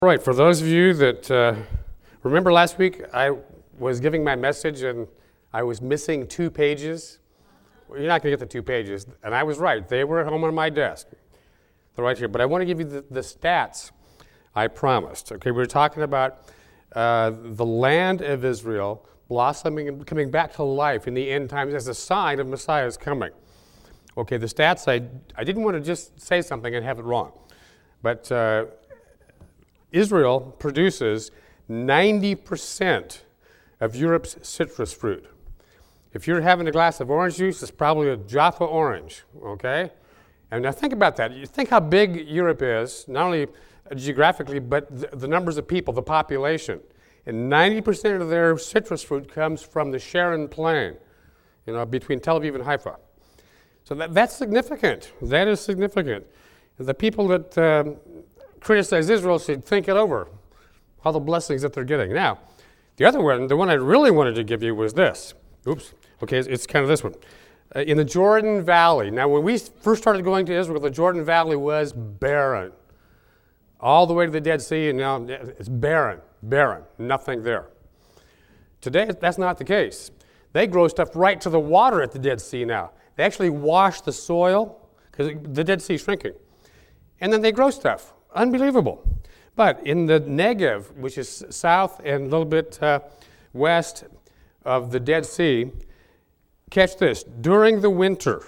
All right, for those of you that remember last week, I was giving my message and I was missing 2 pages. Well, you're not going to get the 2 pages, and I was right. They were at home on my desk. They're right here, but I want to give you the stats I promised. Okay, we were talking about the land of Israel blossoming and coming back to life in the end times as a sign of Messiah's coming. Okay, the stats, I didn't want to just say something and have it wrong, but Israel produces 90% of Europe's citrus fruit. If you're having a glass of orange juice, it's probably a Jaffa orange, okay? And now think about that. You think how big Europe is, not only geographically, but the numbers of people, the population. And 90% of their citrus fruit comes from the Sharon Plain, between Tel Aviv and Haifa. So that's significant. That is significant. The people that criticize Israel should think it over, all the blessings that they're getting. Now, the other one, the one I really wanted to give you was this. Oops. Okay, it's kind of this one. In the Jordan Valley. Now, when we first started going to Israel, the Jordan Valley was barren. All the way to the Dead Sea, and now it's barren, nothing there. Today, that's not the case. They grow stuff right to the water at the Dead Sea now. They actually wash the soil, because the Dead Sea is shrinking. And then they grow stuff. Unbelievable. But in the Negev, which is south and a little bit west of the Dead Sea, catch this, during the winter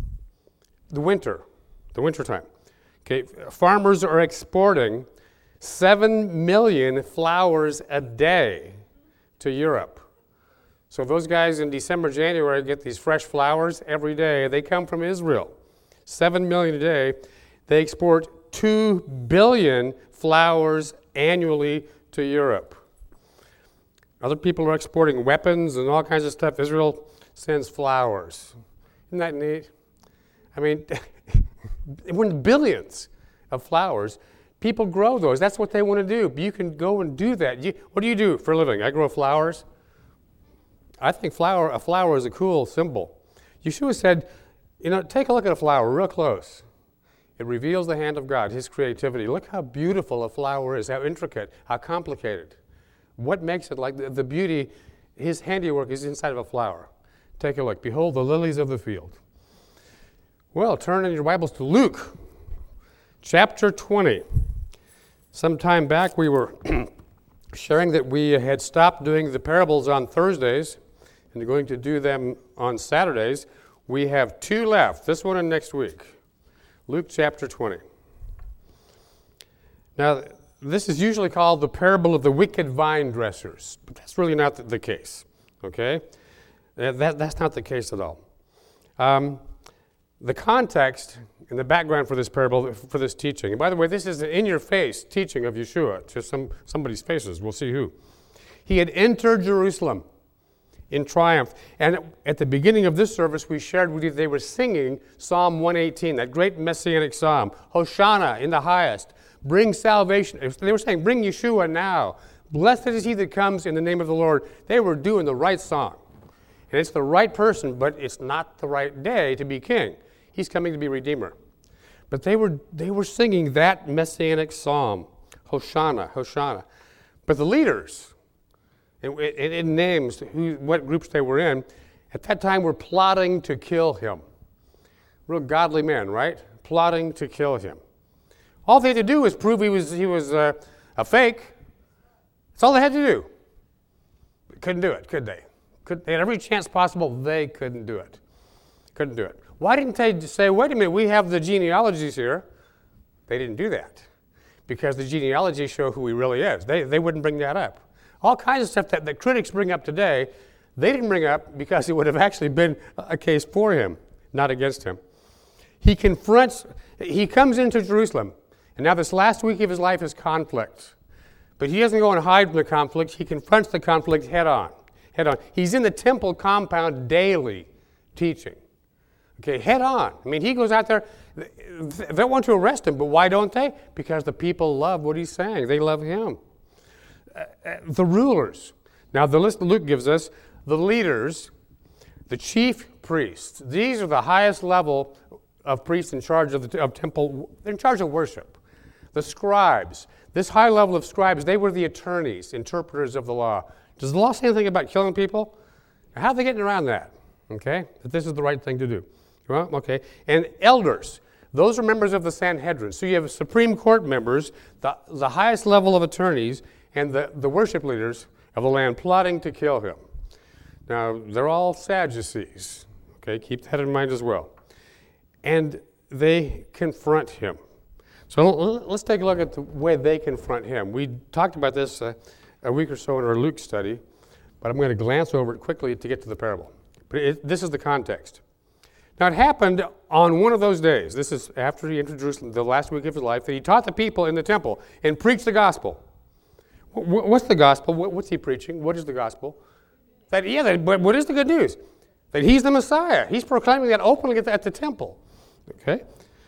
time, okay, farmers are exporting 7 million flowers a day to Europe. So those guys in December, January get these fresh flowers every day. They come from Israel. 7 million a day. They export 2 billion flowers annually to Europe. Other people are exporting weapons and all kinds of stuff. Israel sends flowers. Isn't that neat? I mean, when billions of flowers, people grow those. That's what they want to do. You can go and do that. What do you do for a living? I grow flowers. I think a flower is a cool symbol. Yeshua said, take a look at a flower real close. It reveals the hand of God, His creativity. Look how beautiful a flower is, how intricate, how complicated. What makes it like the beauty, His handiwork is inside of a flower. Take a look. Behold the lilies of the field. Well, turn in your Bibles to Luke, chapter 20. Some time back we were sharing that we had stopped doing the parables on Thursdays and going to do them on Saturdays. We have 2 left, this one and next week. Luke chapter 20. Now, this is usually called the parable of the wicked vine dressers, but that's really not the case, okay? That's not the case at all. The context and the background for this parable, for this teaching, and by the way, this is an in-your-face teaching of Yeshua to somebody's faces. We'll see who. He had entered Jerusalem in triumph. And at the beginning of this service, we shared with you they were singing Psalm 118, that great messianic psalm. Hosanna in the highest. Bring salvation. They were saying, bring Yeshua now. Blessed is he that comes in the name of the Lord. They were doing the right song. And it's the right person, but it's not the right day to be king. He's coming to be Redeemer. But they were singing that messianic psalm. Hosanna, Hosanna. But the leaders, it names what groups they were in, at that time were plotting to kill him. Real godly men, right? Plotting to kill him. All they had to do was prove he was a fake. That's all they had to do. But couldn't do it, could they? They had every chance possible. They couldn't do it. Couldn't do it. Why didn't they say, wait a minute, we have the genealogies here? They didn't do that because the genealogies show who he really is. They wouldn't bring that up. All kinds of stuff that critics bring up today, they didn't bring up because it would have actually been a case for him, not against him. He comes into Jerusalem, and now this last week of his life is conflict. But he doesn't go and hide from the conflict. He confronts the conflict head on. He's in the temple compound daily teaching. Okay, head on. I mean, he goes out there. They want to arrest him, but why don't they? Because the people love what he's saying. They love him. The rulers. Now, the list Luke gives us, the leaders, the chief priests. These are the highest level of priests in charge of temple. They're in charge of worship. The scribes, This high level of scribes, they were the attorneys, interpreters of the law. Does the law say anything about killing people? How are they getting around that? Okay, that this is the right thing to do. Well, okay. And elders, those are members of the Sanhedrin. So you have Supreme Court members, the highest level of attorneys, and the worship leaders of the land plotting to kill him. Now, they're all Sadducees. Okay, keep that in mind as well. And they confront him. So let's take a look at the way they confront him. We talked about this a week or so in our Luke study, but I'm going to glance over it quickly to get to the parable. But this is the context. Now, it happened on one of those days. This is after he entered Jerusalem, the last week of his life, that he taught the people in the temple and preached the gospel. What's the gospel? What's he preaching? What is the gospel? But what is the good news? That he's the Messiah. He's proclaiming that openly at the temple. Okay?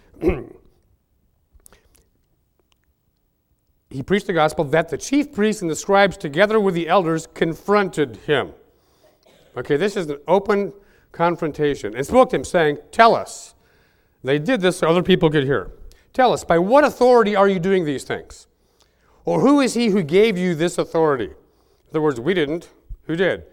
He preached the gospel that the chief priests and the scribes, together with the elders, confronted him. Okay, this is an open confrontation. And spoke to him, saying, "Tell us." They did this so other people could hear. "Tell us, by what authority are you doing these things? Or who is he who gave you this authority?" In other words, we didn't. Who did?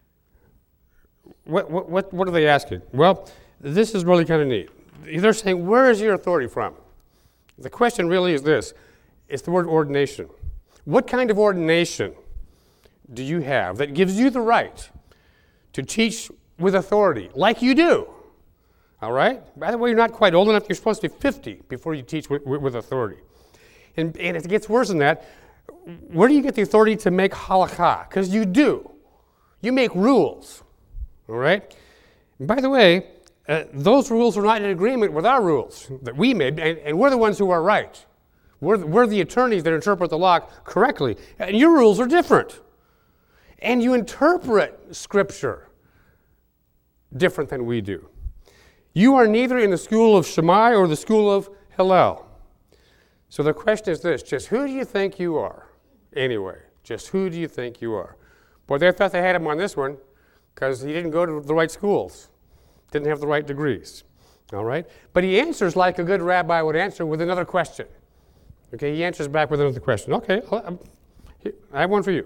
What are they asking? Well, this is really kind of neat. They're saying, where is your authority from? The question really is this. It's the word ordination. What kind of ordination do you have that gives you the right to teach with authority, like you do? All right? By the way, you're not quite old enough. You're supposed to be 50 before you teach with authority. And it gets worse than that. Where do you get the authority to make halakha? Because you do. You make rules. All right? And by the way, those rules are not in agreement with our rules that we made, and we're the ones who are right. We're the attorneys that interpret the law correctly. And your rules are different. And you interpret Scripture different than we do. You are neither in the school of Shammai or the school of Hillel. So the question is this, just who do you think you are? Anyway, just who do you think you are? Boy, they thought they had him on this one because he didn't go to the right schools, didn't have the right degrees. All right? But he answers like a good rabbi would answer with another question. Okay, he answers back with another question. Okay, I have one for you.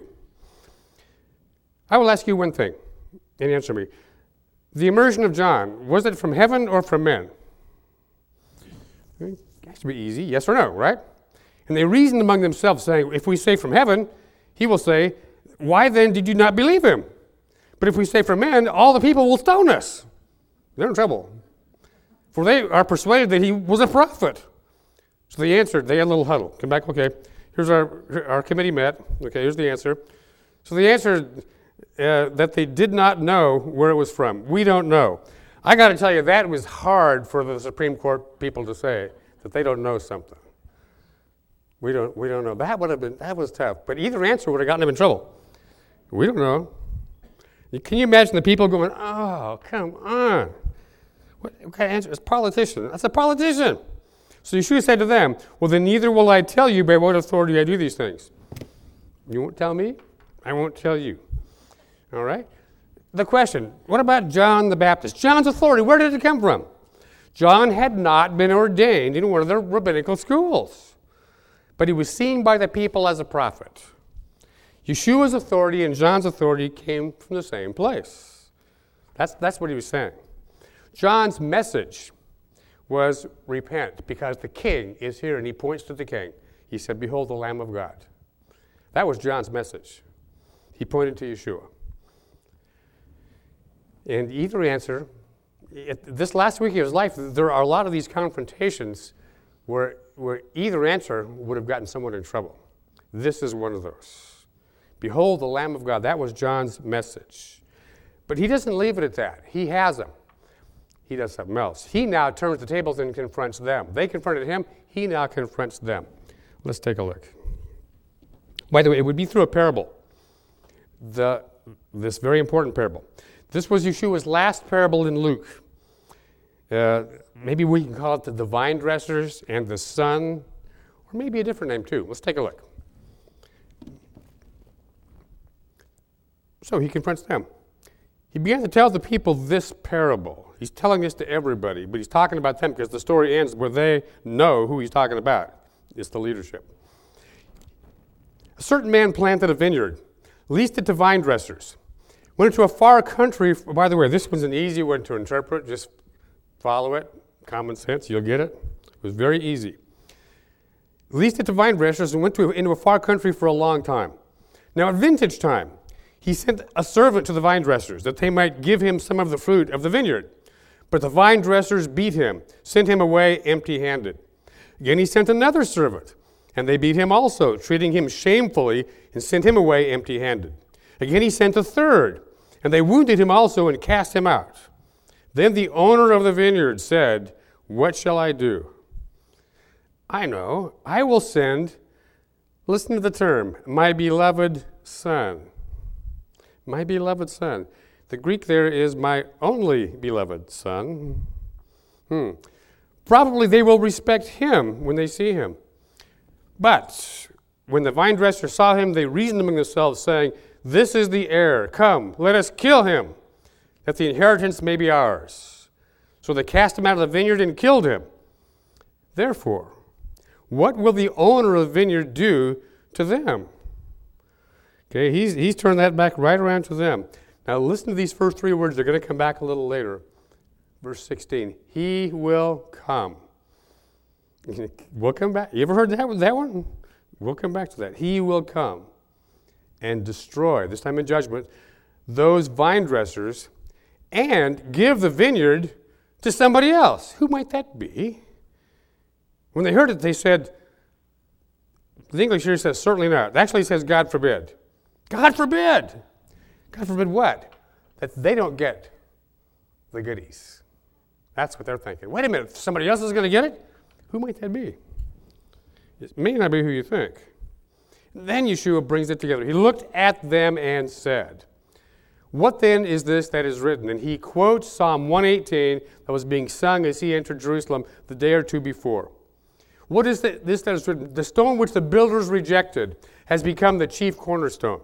I will ask you one thing, and answer me. The immersion of John, was it from heaven or from men? It has to be easy, yes or no, right? And they reasoned among themselves, saying, if we say from heaven, he will say, why then did you not believe him? But if we say from men, all the people will stone us. They're in trouble. For they are persuaded that he was a prophet. So they answered, they had a little huddle. Come back, okay. Here's our committee met. Okay, here's the answer. So they answered that they did not know where it was from. We don't know. I got to tell you, that was hard for the Supreme Court people to say, that they don't know something. We don't know. That was tough. But either answer would have gotten them in trouble. We don't know. Can you imagine the people going, oh, come on. What kind of answer? It's a politician. That's a politician. So Yeshua said to them, well, then neither will I tell you by what authority I do these things. You won't tell me? I won't tell you. All right? The question, what about John the Baptist? John's authority, where did it come from? John had not been ordained in one of the rabbinical schools, but he was seen by the people as a prophet. Yeshua's authority and John's authority came from the same place. That's what he was saying. John's message was repent because the king is here, and he points to the king. He said, behold the Lamb of God. That was John's message. He pointed to Yeshua. And either answer, this last week of his life, there are a lot of these confrontations where either answer would have gotten someone in trouble. This is one of those. Behold the Lamb of God. That was John's message. But he doesn't leave it at that. He has them. He does something else. He now turns the tables and confronts them. They confronted him. He now confronts them. Let's take a look. By the way, it would be through a parable. This very important parable. This was Yeshua's last parable in Luke. Maybe we can call it the vine dressers and the son, or maybe a different name too. Let's take a look. So he confronts them. He began to tell the people this parable. He's telling this to everybody, but he's talking about them because the story ends where they know who he's talking about. It's the leadership. A certain man planted a vineyard, leased it to vine dressers, went into a far country. By the way, this was an easy one to interpret. Just follow it. Common sense, you'll get it. It was very easy. Leased it to vine dressers and went into a far country for a long time. Now at vintage time, he sent a servant to the vine dressers that they might give him some of the fruit of the vineyard. But the vine dressers beat him, sent him away empty-handed. Again he sent another servant, and they beat him also, treating him shamefully, and sent him away empty-handed. Again he sent a third, and they wounded him also and cast him out. Then the owner of the vineyard said, "What shall I do? I know, I will send," listen to the term, "my beloved son." My beloved son. The Greek there is my only beloved son. Probably they will respect him when they see him. But when the vine dressers saw him, they reasoned among themselves, saying, "This is the heir. Come, let us kill him, that the inheritance may be ours." So they cast him out of the vineyard and killed him. Therefore, what will the owner of the vineyard do to them? Okay, he's turned that back right around to them. Now listen to these first three words. They're going to come back a little later. Verse 16, he will come. We'll come back. You ever heard that one? We'll come back to that. He will come and destroy, this time in judgment, those vine dressers and give the vineyard to somebody else. Who might that be? When they heard it, they said, the English here says, certainly not. It actually says, God forbid. God forbid! God forbid what? That they don't get the goodies. That's what they're thinking. Wait a minute, somebody else is going to get it? Who might that be? It may not be who you think. Then Yeshua brings it together. He looked at them and said, "What then is this that is written?" And he quotes Psalm 118 that was being sung as he entered Jerusalem the day or two before. What is this that is written? The stone which the builders rejected has become the chief cornerstone.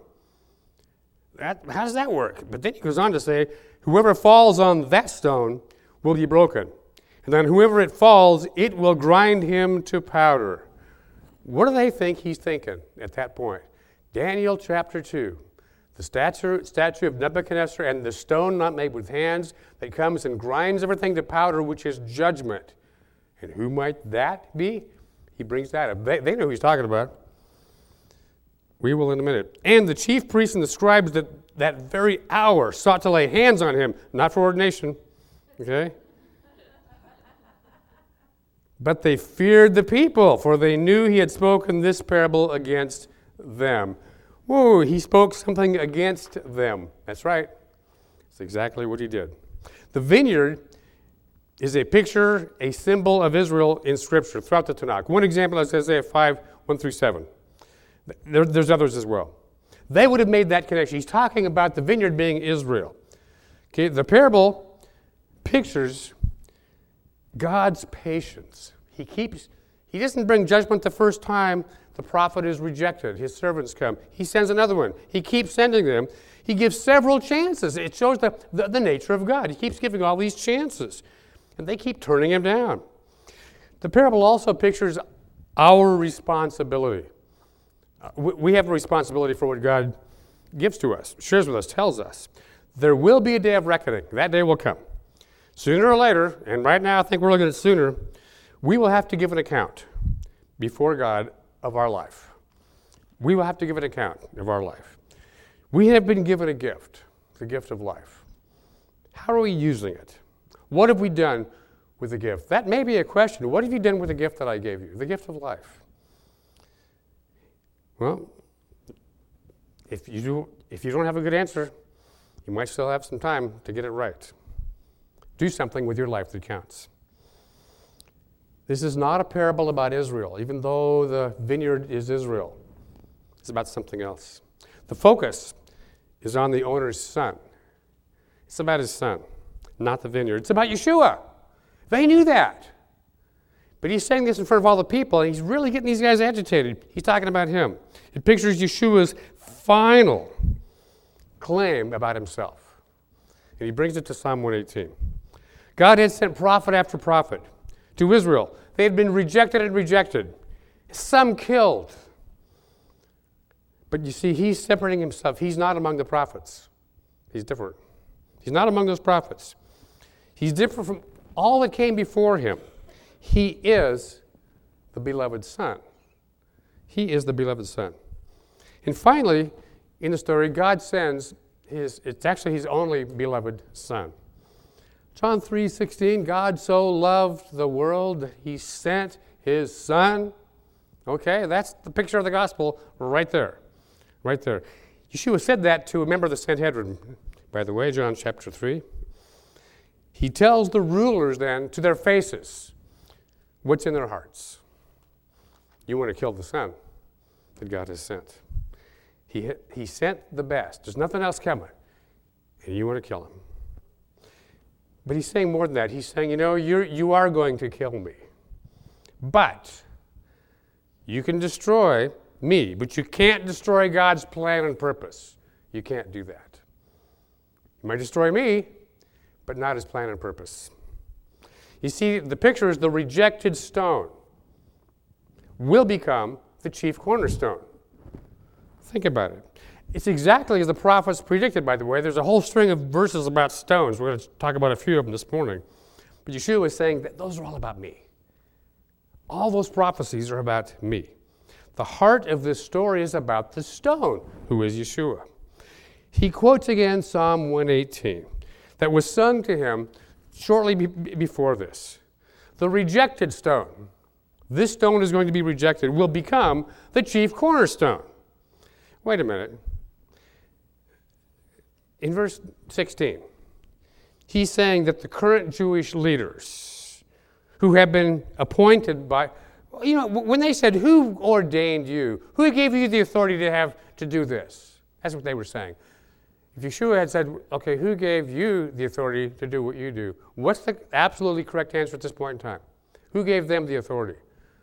How does that work? But then he goes on to say, whoever falls on that stone will be broken. And then whoever it falls, it will grind him to powder. What do they think he's thinking at that point? Daniel chapter 2. The statue of Nebuchadnezzar and the stone not made with hands that comes and grinds everything to powder, which is judgment. And who might that be? He brings that up. They know who he's talking about. We will in a minute. And the chief priests and the scribes that very hour sought to lay hands on him, not for ordination, okay? But they feared the people, for they knew he had spoken this parable against them. Whoa, he spoke something against them. That's right. That's exactly what he did. The vineyard is a picture, a symbol of Israel in Scripture throughout the Tanakh. One example is Isaiah 5, 1 through 7. There's others as well. They would have made that connection. He's talking about the vineyard being Israel. Okay, the parable pictures God's patience. He doesn't bring judgment the first time the prophet is rejected. His servants come. He sends another one. He keeps sending them. He gives several chances. It shows the nature of God. He keeps giving all these chances. And they keep turning him down. The parable also pictures our responsibility. We have a responsibility for what God gives to us, shares with us, tells us. There will be a day of reckoning. That day will come. Sooner or later, and right now I think we're looking at sooner, we will have to give an account before God of our life. We will have to give an account of our life. We have been given a gift, the gift of life. How are we using it? What have we done with the gift? That may be a question. What have you done with the gift that I gave you, the gift of life? Well, if you don't have a good answer, you might still have some time to get it right. Do something with your life that counts. This is not a parable about Israel, even though the vineyard is Israel. It's about something else. The focus is on the owner's son. It's about his son, not the vineyard. It's about Yeshua. They knew that. But he's saying this in front of all the people, and he's really getting these guys agitated. He's talking about him. It pictures Yeshua's final claim about himself. And he brings it to Psalm 118. God had sent prophet after prophet to Israel. They had been rejected and rejected. Some killed. But you see, he's separating himself. He's not among the prophets. He's different. He's not among those prophets. He's different from all that came before him. He is the beloved Son. He is the beloved Son. And finally, in the story, God sends it's actually his only beloved Son. John 3:16, God so loved the world that he sent his Son. Okay, that's the picture of the gospel right there. Right there. Yeshua said that to a member of the Sanhedrin, by the way, John chapter 3. He tells the rulers then to their faces what's in their hearts. You want to kill the Son that God has sent. He sent the best. There's nothing else coming. And you want to kill him. But he's saying more than that. He's saying, you are going to kill me. But you can destroy me, but you can't destroy God's plan and purpose. You can't do that. You might destroy me, but not his plan and purpose. You see, the picture is the rejected stone will become the chief cornerstone. Think about it. It's exactly as the prophets predicted, by the way. There's a whole string of verses about stones. We're going to talk about a few of them this morning. But Yeshua was saying that those are all about me. All those prophecies are about me. The heart of this story is about the stone, who is Yeshua. He quotes again Psalm 118 that was sung to him shortly before this. The rejected stone, this stone is going to be rejected, will become the chief cornerstone. Wait a minute. In verse 16, he's saying that the current Jewish leaders who have been appointed by, when they said, who ordained you? Who gave you the authority to do this? That's what they were saying. If Yeshua had said, okay, who gave you the authority to do what you do? What's the absolutely correct answer at this point in time? Who gave them the authority?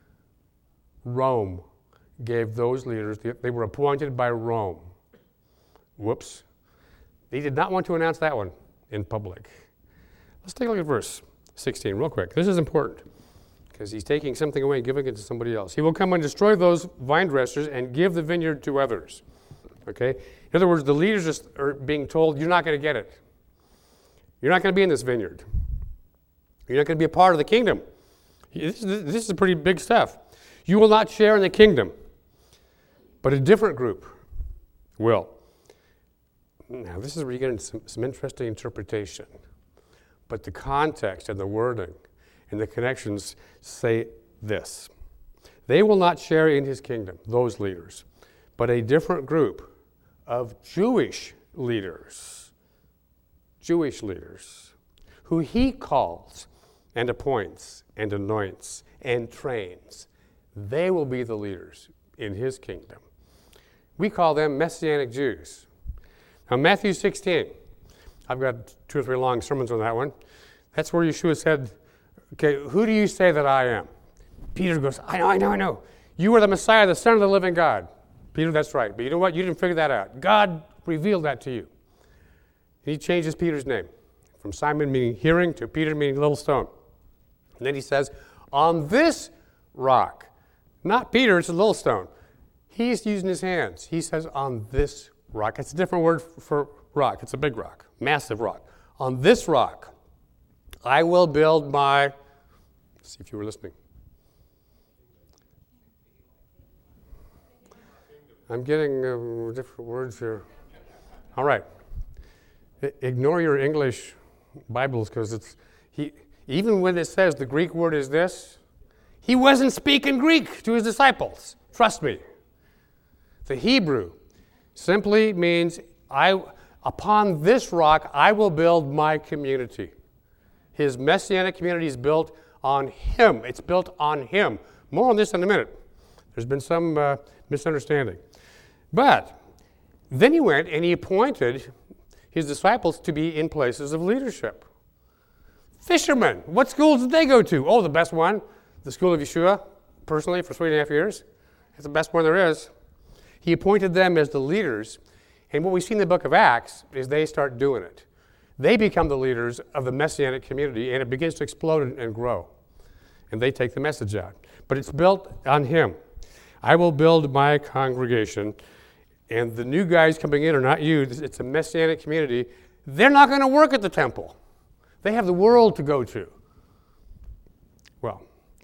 Rome gave those leaders, they were appointed by Rome. Whoops. They did not want to announce that one in public. Let's take a look at verse 16 real quick. This is important because he's taking something away and giving it to somebody else. He will come and destroy those vine dressers and give the vineyard to others. Okay? In other words, the leaders are being told, you're not going to get it. You're not going to be in this vineyard. You're not going to be a part of the kingdom. This is pretty big stuff. You will not share in the kingdom, but a different group will. Now, this is where you get into some interesting interpretation. But the context and the wording and the connections say this. They will not share in his kingdom, those leaders, but a different group of Jewish leaders, who he calls and appoints and anoints and trains. They will be the leaders in his kingdom. We call them Messianic Jews. Now, Matthew 16, I've got 2 or 3 long sermons on that one. That's where Yeshua said, okay, who do you say that I am? Peter goes, I know. You are the Messiah, the Son of the living God. Peter, that's right. But you know what? You didn't figure that out. God revealed that to you. And he changes Peter's name from Simon meaning hearing to Peter meaning little stone. And then he says, on this rock, not Peter, it's a little stone. He's using his hands. He says, on this rock. It's a different word for rock. It's a big rock, massive rock. On this rock, I will build my, let's see if you were listening. I'm getting different words here. All right. Ignore your English Bibles because even when it says the Greek word is this, he wasn't speaking Greek to his disciples. Trust me. The Hebrew simply means, upon this rock, I will build my community. His messianic community is built on him. It's built on him. More on this in a minute. There's been some misunderstanding. But then he went and he appointed his disciples to be in places of leadership. Fishermen, what schools did they go to? Oh, the best one, the school of Yeshua, personally, for 3.5 years. It's the best one there is. He appointed them as the leaders, and what we see in the book of Acts is they start doing it. They become the leaders of the Messianic community, and it begins to explode and grow. And they take the message out. But it's built on him. I will build my congregation, and the new guys coming in are not you, it's a Messianic community, they're not going to work at the temple. They have the world to go to. Well,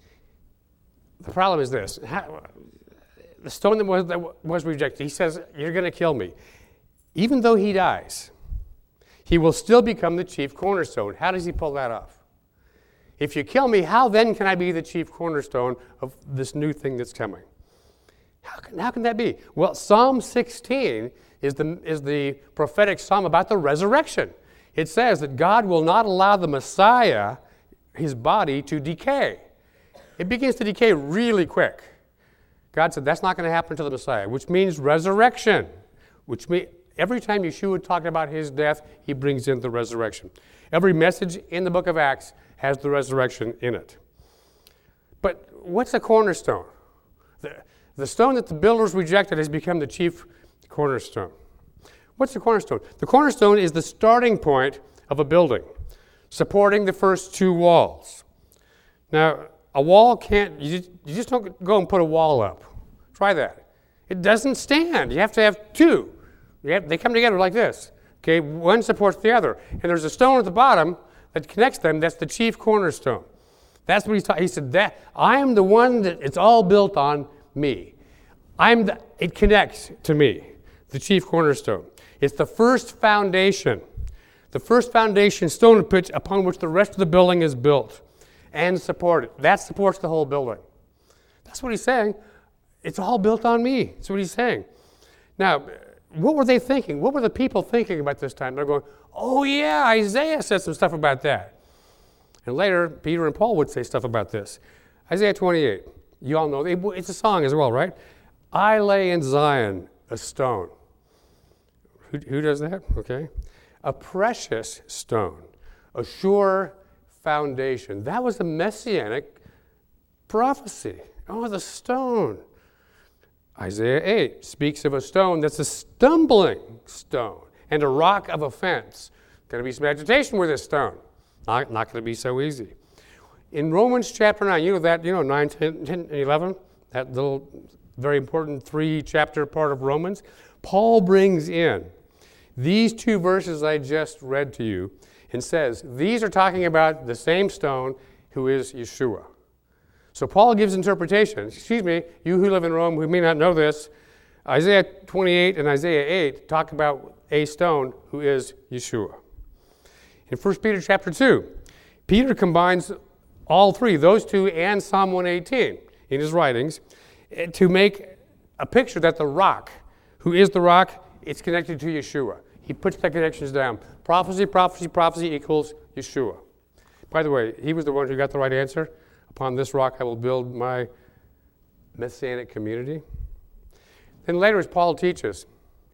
the problem is this. The stone that was rejected, he says, you're going to kill me. Even though he dies, he will still become the chief cornerstone. How does he pull that off? If you kill me, how then can I be the chief cornerstone of this new thing that's coming? How can that be? Well, Psalm 16 is the prophetic psalm about the resurrection. It says that God will not allow the Messiah, his body, to decay. It begins to decay really quick. God said that's not going to happen to the Messiah, which means resurrection. Which means every time Yeshua talked about his death, he brings in the resurrection. Every message in the book of Acts has the resurrection in it. But what's a cornerstone? The stone that the builders rejected has become the chief cornerstone. What's the cornerstone? The cornerstone is the starting point of a building, supporting the first two walls. Now, a wall can't, you just don't go and put a wall up. Try that. It doesn't stand. You have to have two. They come together like this. Okay, one supports the other. And there's a stone at the bottom that connects them. That's the chief cornerstone. That's what he's talking. He said that I am the one that it's all built on me. It connects to me, the chief cornerstone. It's the first foundation stone upon which the rest of the building is built and supported. That supports the whole building. That's what he's saying. It's all built on me. That's what he's saying. Now, what were they thinking? What were the people thinking about this time? They're going, oh yeah, Isaiah said some stuff about that. And later, Peter and Paul would say stuff about this. Isaiah 28. You all know, it's a song as well, right? I lay in Zion a stone. Who does that? Okay. A precious stone, a sure foundation. That was a messianic prophecy. Oh, the stone. Isaiah 8 speaks of a stone that's a stumbling stone and a rock of offense. Going to be some agitation with this stone. Not going to be so easy. In Romans chapter 9, 9, 10, and 11, that little very important 3-chapter part of Romans, Paul brings in these two verses I just read to you and says, these are talking about the same stone who is Yeshua. So Paul gives interpretation. Excuse me, you who live in Rome who may not know this, Isaiah 28 and Isaiah 8 talk about a stone who is Yeshua. In 1 Peter chapter 2, Peter combines all three, those two and Psalm 118 in his writings, to make a picture that the rock, who is the rock, it's connected to Yeshua. He puts the connections down. Prophecy, prophecy, prophecy equals Yeshua. By the way, he was the one who got the right answer. Upon this rock I will build my messianic community. Then later as Paul teaches,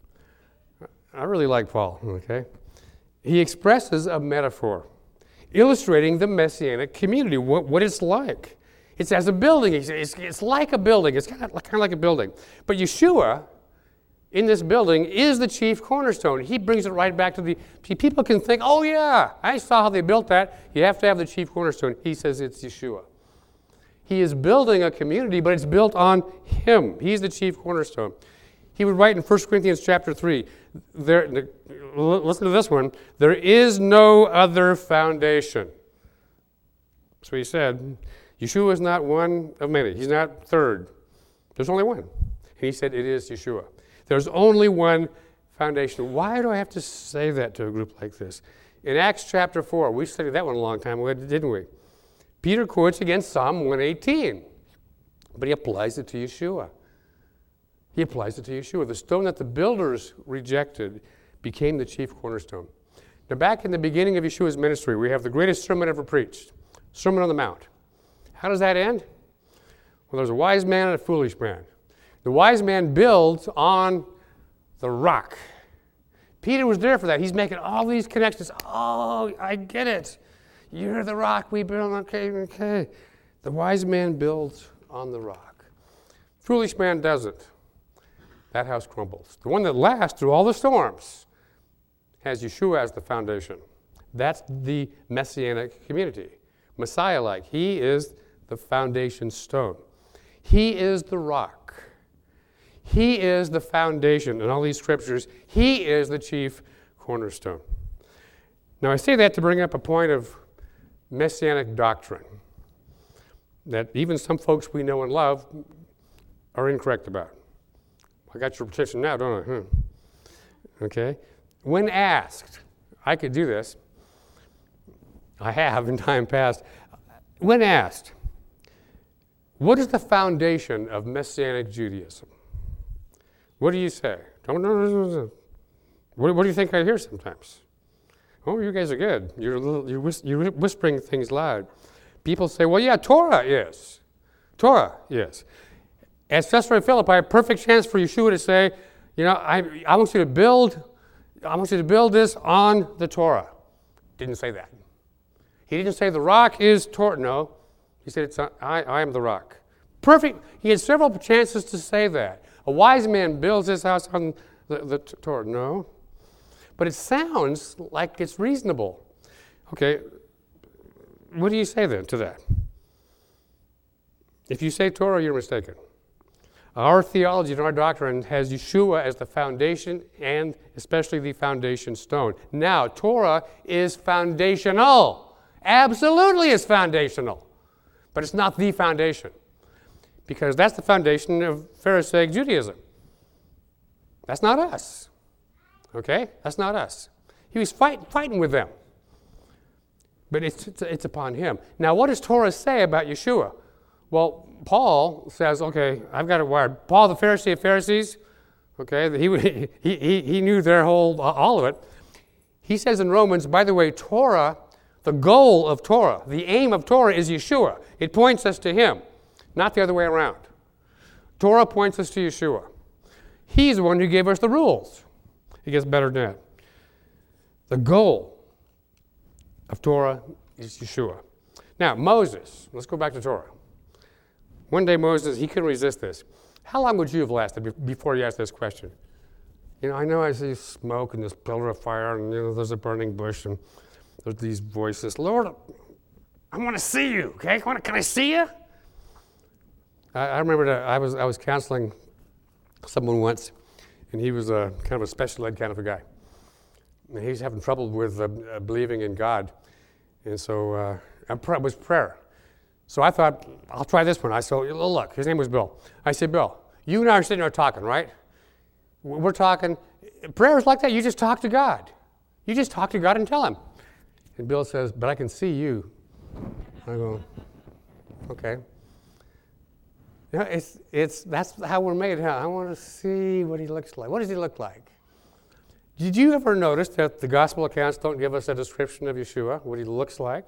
I really like Paul, okay? He expresses a metaphor illustrating the messianic community, what it's like. It's as a building. It's like a building. It's kind of like a building. But Yeshua, in this building, is the chief cornerstone. He brings it right back to people can think, oh yeah, I saw how they built that. You have to have the chief cornerstone. He says it's Yeshua. He is building a community, but it's built on him. He's the chief cornerstone. He would write in 1 Corinthians chapter 3, listen to this one, there is no other foundation. So he said, Yeshua is not one of many. He's not third. There's only one. And he said it is Yeshua. There's only one foundation. Why do I have to say that to a group like this? In Acts chapter 4, we studied that one a long time ago, didn't we? Peter quotes against Psalm 118, but he applies it to Yeshua. He applies it to Yeshua. The stone that the builders rejected became the chief cornerstone. Now, back in the beginning of Yeshua's ministry, we have the greatest sermon ever preached, Sermon on the Mount. How does that end? Well, there's a wise man and a foolish man. The wise man builds on the rock. Peter was there for that. He's making all these connections. Oh, I get it. You're the rock we build. Okay. The wise man builds on the rock. Foolish man doesn't. That house crumbles. The one that lasts through all the storms has Yeshua as the foundation. That's the messianic community. Messiah-like. He is the foundation stone. He is the rock. He is the foundation in all these scriptures. He is the chief cornerstone. Now, I say that to bring up a point of messianic doctrine that even some folks we know and love are incorrect about. I got your attention now, don't I? Okay? When asked, I could do this. I have in time past. When asked, what is the foundation of Messianic Judaism? What do you say? What do you think I hear sometimes? Oh, you guys are good. You're whispering things loud. People say, well, yeah, Torah is. Torah is. At Caesarea Philippi, a perfect chance for Yeshua to say, I want you to build this on the Torah. Didn't say that. He didn't say the rock is Torah. No. He said, I am the rock. Perfect. He had several chances to say that. A wise man builds his house on the Torah. No. But it sounds like it's reasonable. Okay. What do you say then to that? If you say Torah, you're mistaken. Our theology and our doctrine has Yeshua as the foundation and especially the foundation stone. Now, Torah is foundational. Absolutely is foundational. But it's not the foundation. Because that's the foundation of Pharisaic Judaism. That's not us. Okay? That's not us. He was fighting with them. But it's upon him. Now, what does Torah say about Yeshua? Well, Paul says, okay, I've got it wired. Paul, the Pharisee of Pharisees, okay, he knew their all of it. He says in Romans, by the way, Torah, the goal of Torah, the aim of Torah is Yeshua. It points us to him, not the other way around. Torah points us to Yeshua. He's the one who gave us the rules. It gets better than that. The goal of Torah is Yeshua. Now, Moses, let's go back to Torah. One day Moses, he couldn't resist this. How long would you have lasted before you asked this question? I know I see smoke and this pillar of fire and there's a burning bush and there's these voices. Lord, I want to see you, okay? Can I see you? I remember that I was counseling someone once, and he was kind of a special ed kind of a guy. And he's having trouble with believing in God. And so it was prayer. So I thought, I'll try this one. I said, look, his name was Bill. I said, Bill, you and I are sitting there talking, right? We're talking. Prayers like that, you just talk to God. You just talk to God and tell him. And Bill says, but I can see you. I go, okay. That's how we're made. I want to see what he looks like. What does he look like? Did you ever notice that the gospel accounts don't give us a description of Yeshua, what he looks like?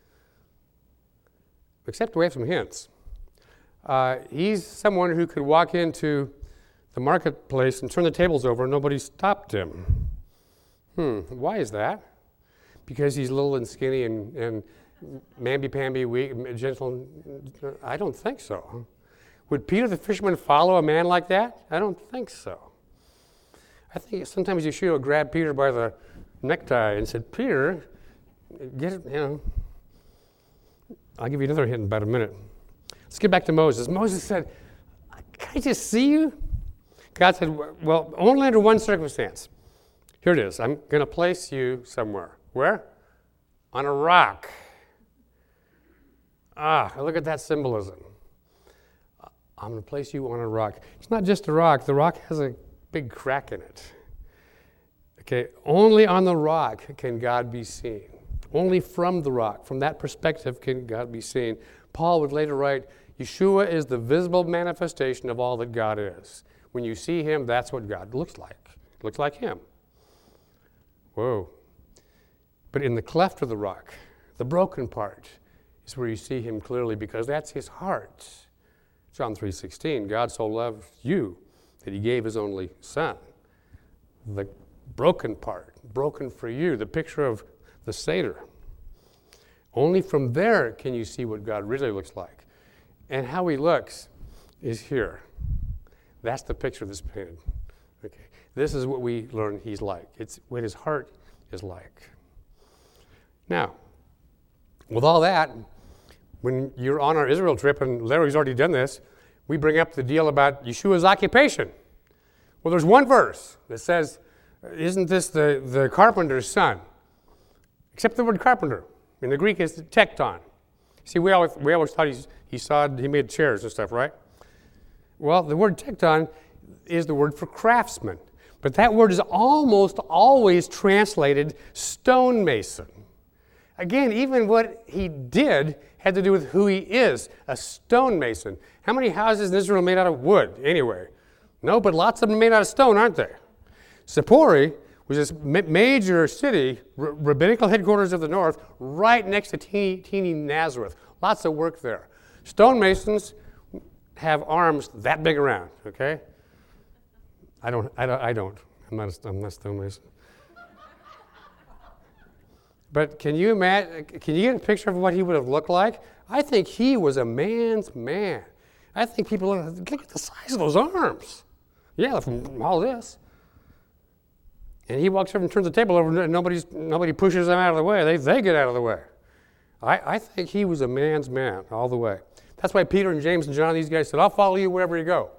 Except we have some hints. He's someone who could walk into the marketplace and turn the tables over and nobody stopped him. Why is that? Because he's little and skinny and mamby-pamby, weak, gentle? I don't think so. Would Peter the fisherman follow a man like that? I don't think so. I think sometimes Yeshua grabbed Peter by the necktie and said, Peter, get it, I'll give you another hint in about a minute. Let's get back to Moses. Moses said, can I just see you? God said, well, only under one circumstance. Here it is. I'm going to place you somewhere. Where? On a rock. Look at that symbolism. I'm going to place you on a rock. It's not just a rock. The rock has a big crack in it. Okay, only on the rock can God be seen. Only from the rock, from that perspective, can God be seen. Paul would later write, Yeshua is the visible manifestation of all that God is. When you see him, that's what God looks like. It looks like him. Whoa. But in the cleft of the rock, the broken part, is where you see him clearly because that's his heart. John 3:16, God so loved you that he gave his only son. The broken part, broken for you, the picture of the Seder. Only from there can you see what God really looks like. And how he looks is here. That's the picture that's painted. Okay. This is what we learn he's like. It's what his heart is like. Now, with all that, when you're on our Israel trip, and Larry's already done this, we bring up the deal about Yeshua's occupation. Well, there's one verse that says, isn't this the carpenter's son? Except the word carpenter. In the Greek, it's tekton. See, we always thought he made chairs and stuff, right? Well, the word tekton is the word for craftsman. But that word is almost always translated stonemason. Again, even what he did had to do with who he is, a stonemason. How many houses in Israel are made out of wood, anyway? No, but lots of them made out of stone, aren't they? Sippori was this major city, rabbinical headquarters of the north, right next to teeny Nazareth. Lots of work there. Stonemasons have arms that big around, okay? I don't. I'm not a stonemason. But can you imagine? Can you get a picture of what he would have looked like? I think he was a man's man. I think people look at the size of those arms. Yeah, from all this. And he walks over and turns the table over, and nobody pushes him out of the way. They get out of the way. I think he was a man's man all the way. That's why Peter and James and John, these guys said, I'll follow you wherever you go.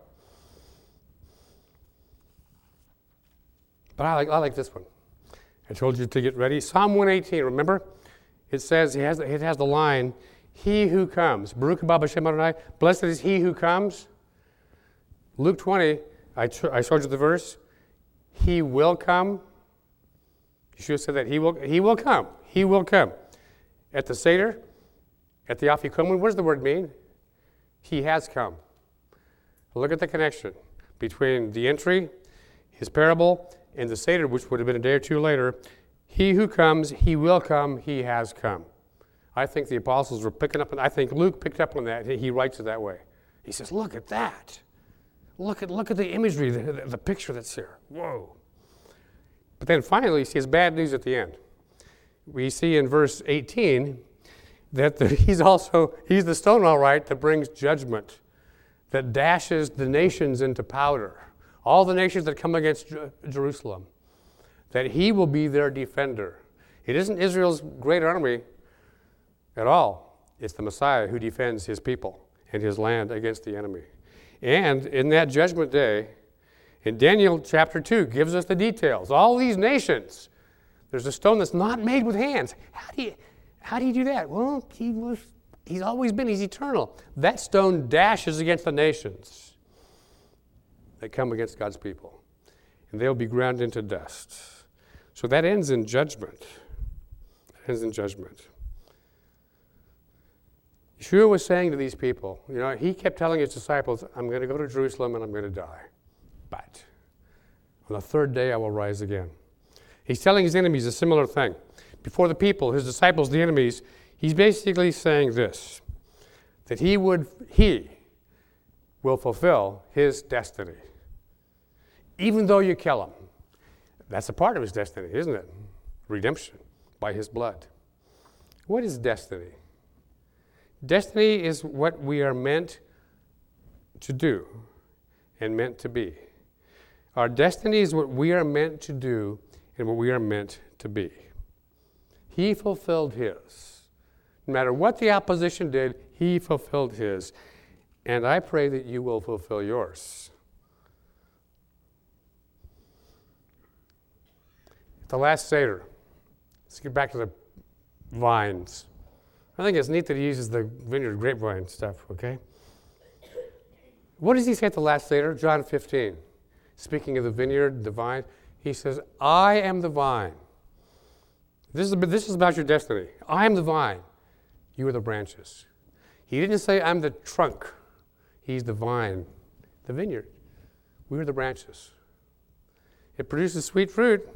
But I like this one. I told you to get ready. Psalm 118, remember? It says, it has the line, he who comes. Baruch haba b'shem Adonai. Blessed is he who comes. Luke 20, I showed you the verse. He will come. Yeshua said that he will come. He will come. At the Seder, at the Afikomen, what does the word mean? He has come. Look at the connection between the entry, his parable, and the Seder, which would have been a day or two later. He who comes, he will come, he has come. I think the apostles were picking up, and I think Luke picked up on that. He writes it that way. He says, look at that. Look at the imagery, the picture that's here. Whoa. But then finally, he says bad news at the end. We see in verse 18 that he's the stone, all right, that brings judgment, that dashes the nations into powder, all the nations that come against Jerusalem, that he will be their defender. It isn't Israel's great army at all. It's the Messiah who defends his people and his land against the enemy. And in that judgment day, in Daniel chapter 2, gives us the details. All these nations, there's a stone that's not made with hands. How do you do that? Well, he's always been, he's eternal. That stone dashes against the nations that come against God's people, and they'll be ground into dust. So that ends in judgment. That ends in judgment. Yeshua was saying to these people, he kept telling his disciples, I'm going to go to Jerusalem and I'm going to die. But on the third day I will rise again. He's telling his enemies a similar thing. Before the people, his disciples, the enemies, he's basically saying this, that he will fulfill his destiny. Even though you kill him. That's a part of his destiny, isn't it? Redemption by his blood. What is destiny? Destiny is what we are meant to do and meant to be. Our destiny is what we are meant to do and what we are meant to be. He fulfilled his. No matter what the opposition did, he fulfilled his. And I pray that you will fulfill yours. The last Seder. Let's get back to the vines. I think it's neat that he uses the vineyard grapevine stuff, okay? What does he say at the last Seder? John 15. Speaking of the vineyard, the vine, he says, I am the vine. This is about your destiny. I am the vine. You are the branches. He didn't say, I'm the trunk. He's the vine, the vineyard. We are the branches. It produces sweet fruit.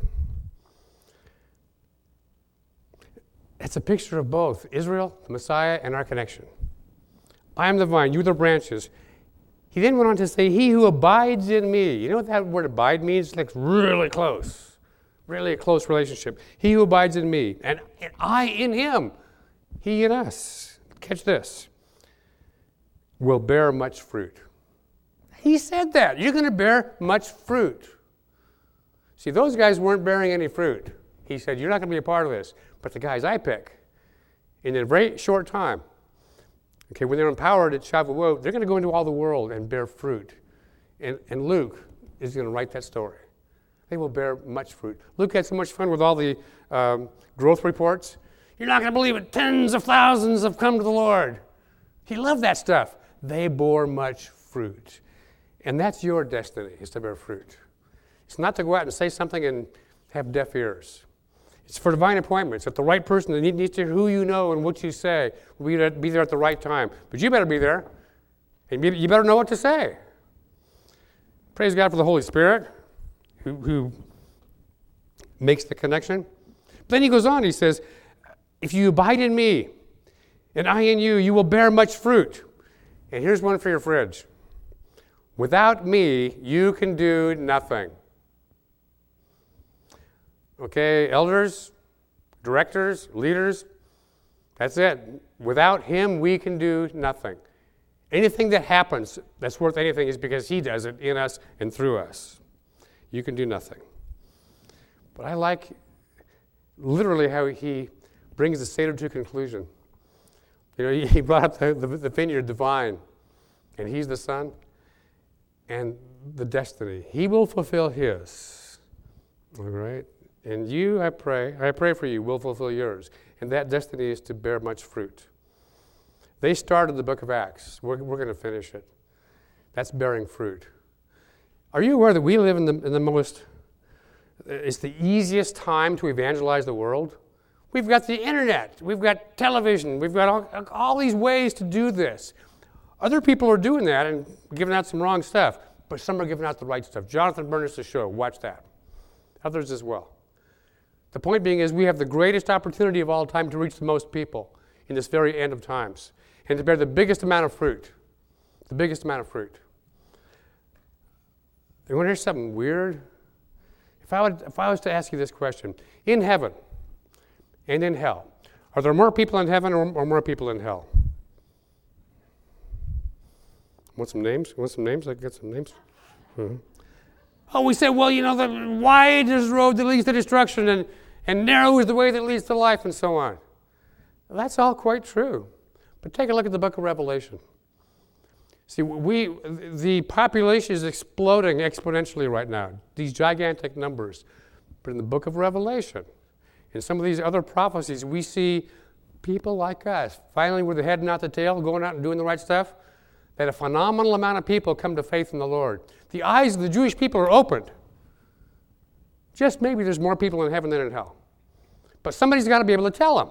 It's a picture of both Israel, the Messiah, and our connection. I am the vine, you are the branches. He then went on to say, he who abides in me. You know what that word abide means? It's like really close relationship. He who abides in me, and I in him, he in us. Catch this. Will bear much fruit. He said that. You're going to bear much fruit. See, those guys weren't bearing any fruit. He said, you're not going to be a part of this. But the guys I pick, in a very short time, when they're empowered at Shavuot, they're going to go into all the world and bear fruit. And Luke, is going to write that story. They will bear much fruit. Luke had so much fun with all the growth reports. You're not going to believe it. Tens of thousands have come to the Lord. He loved that stuff. They bore much fruit. And that's your destiny, is to bear fruit. It's not to go out and say something and have deaf ears. It's for divine appointments. If the right person that needs to hear who you know and what you say will be there at the right time. But you better be there. And you better know what to say. Praise God for the Holy Spirit who makes the connection. But then he goes on, he says, if you abide in me and I in you, you will bear much fruit. And here's one for your fridge. Without me, you can do nothing. Okay, elders, directors, leaders, that's it. Without him, we can do nothing. Anything that happens that's worth anything is because he does it in us and through us. You can do nothing. But I like literally how he brings the Seder to conclusion. You know, he brought up the vineyard, the vine, and he's the son, and the destiny. He will fulfill his. All right? And you, I pray for you, will fulfill yours. And that destiny is to bear much fruit. They started the book of Acts. We're going to finish it. That's bearing fruit. Are you aware that we live in the most, it's the easiest time to evangelize the world? We've got the internet. We've got television. We've got all these ways to do this. Other people are doing that and giving out some wrong stuff, but some are giving out the right stuff. Jonathan Bernis' show, watch that. Others as well. The point being is we have the greatest opportunity of all time to reach the most people in this very end of times and to bear the biggest amount of fruit. The biggest amount of fruit. You want to hear something weird? If I was to ask you this question, in heaven and in hell, are there more people in heaven or more people in hell? Want some names? I can get some names. Mm-hmm. Oh, we say, well, you know, the wide is the road that leads to destruction and narrow is the way that leads to life and so on. Well, that's all quite true. But take a look at the book of Revelation. See, the population is exploding exponentially right now, these gigantic numbers. But in the book of Revelation, in some of these other prophecies, we see people like us, finally with the head and not the tail, going out and doing the right stuff, that a phenomenal amount of people come to faith in the Lord. The eyes of the Jewish people are opened. Just maybe there's more people in heaven than in hell. But somebody's got to be able to tell them.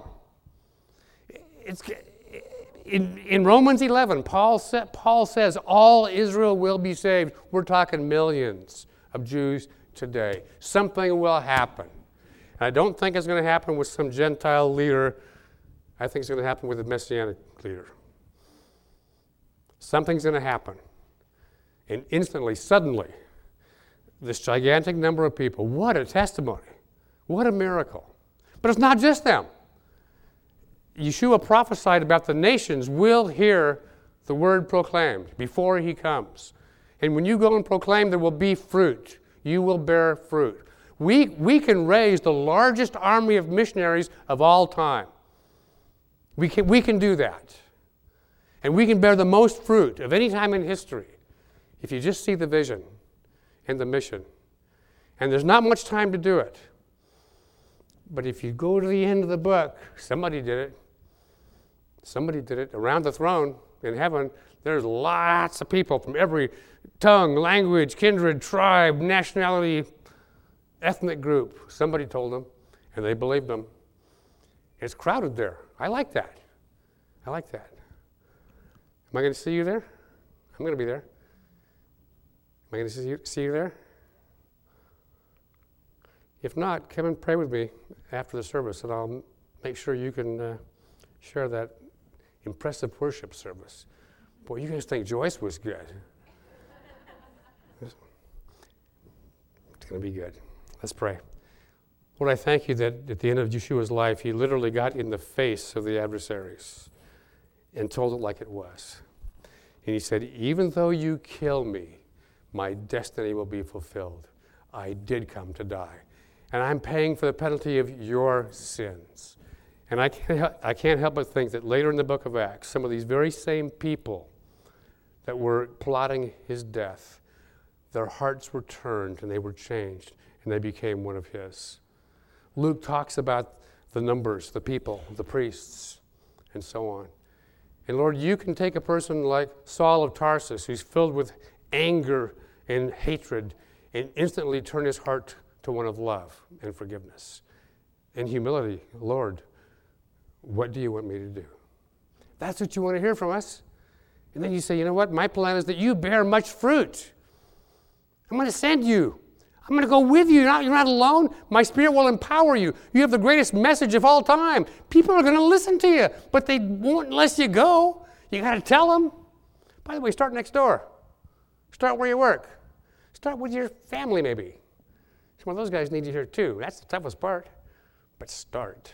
In Romans 11, Paul says all Israel will be saved. We're talking millions of Jews today. Something will happen. And I don't think it's going to happen with some Gentile leader. I think it's going to happen with a Messianic leader. Something's going to happen. And instantly, suddenly, this gigantic number of people, what a testimony. What a miracle. But it's not just them. Yeshua prophesied about the nations will hear the word proclaimed before he comes. And when you go and proclaim, there will be fruit. You will bear fruit. We can raise the largest army of missionaries of all time. We can do that. And we can bear the most fruit of any time in history if you just see the vision and the mission. And there's not much time to do it. But if you go to the end of the book, somebody did it. Somebody did it. Around the throne in heaven, there's lots of people from every tongue, language, kindred, tribe, nationality, ethnic group. Somebody told them, and they believed them. It's crowded there. I like that. I like that. Am I going to see you there? I'm going to be there. Am I going to see you there? If not, come and pray with me after the service, and I'll make sure you can share that impressive worship service. Boy, you guys think Joyce was good. It's going to be good. Let's pray. Lord, I thank you that at the end of Yeshua's life, he literally got in the face of the adversaries and told it like it was. And he said, even though you kill me, my destiny will be fulfilled. I did come to die. And I'm paying for the penalty of your sins. And I can't help but think that later in the book of Acts, some of these very same people that were plotting his death their hearts were turned and they were changed and they became one of his. Luke talks about the numbers, the people, the priests, and so on. And Lord, you can take a person like Saul of Tarsus, who's filled with anger and hatred, and instantly turn his heart to one of love and forgiveness and humility. Lord, what do you want me to do? That's what you want to hear from us. And then you say, you know what? My plan is that you bear much fruit. I'm going to send you. I'm going to go with you. You're not alone. My Spirit will empower you. You have the greatest message of all time. People are going to listen to you, but they won't unless you go. You got to tell them. By the way, start next door. Start where you work. Start with your family, maybe. Some of those guys need you here too. That's the toughest part. But start.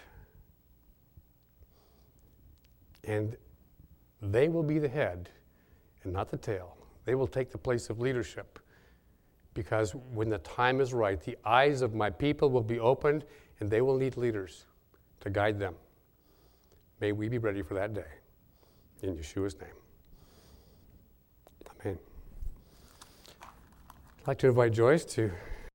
And they will be the head and not the tail. They will take the place of leadership. Because when the time is right, the eyes of my people will be opened and they will need leaders to guide them. May we be ready for that day. In Yeshua's name. Amen. I'd like to invite Joyce to